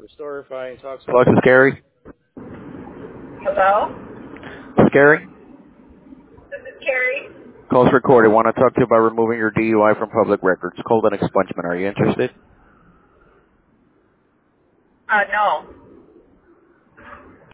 Restorify and talk. Hello, this is Gary. Hello? This is Gary. This is Carrie. Call's recorded. Want to talk to you about removing your DUI from public records. Called an expungement. Are you interested? No.